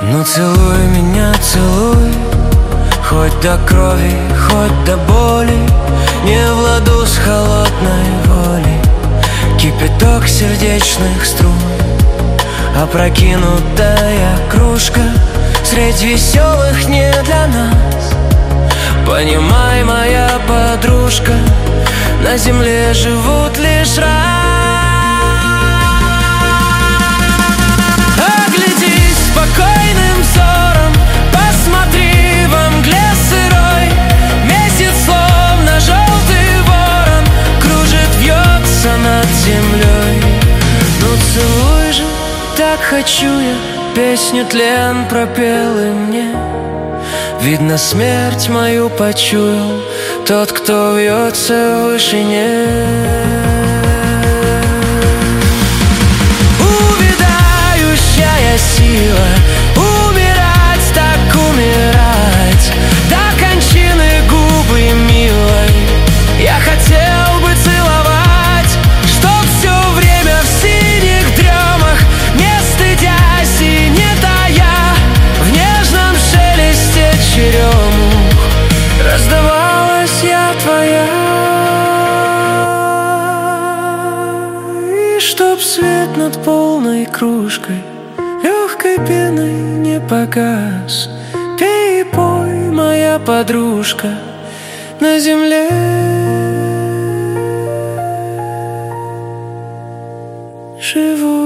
Ну целуй меня, целуй, хоть до крови, хоть до боли. Не в ладу с холодной волей кипяток сердечных струн. Опрокинутая кружка средь веселых не для нас. Понимай, моя подружка, на земле живут лишь раз. Оглядись спокойным взором, посмотри во мгле сырой. Месяц словно желтый ворон кружит, вьется над землей. Ну целуй же, так хочу я, песню тлен пропел и мне. Видно, смерть мою почуял тот, кто вьется в вышине. Увядающая сила, умирать так умирать, до кончины губы милой я хотел бы целовать, чтоб все время в синих дремах, не стыдясь и не тая, в нежном шелесте черемух раздавалась я твоя. И чтоб свет над полной кружкой легкой пеной не погас, пей и пой, моя подружка, на земле живу.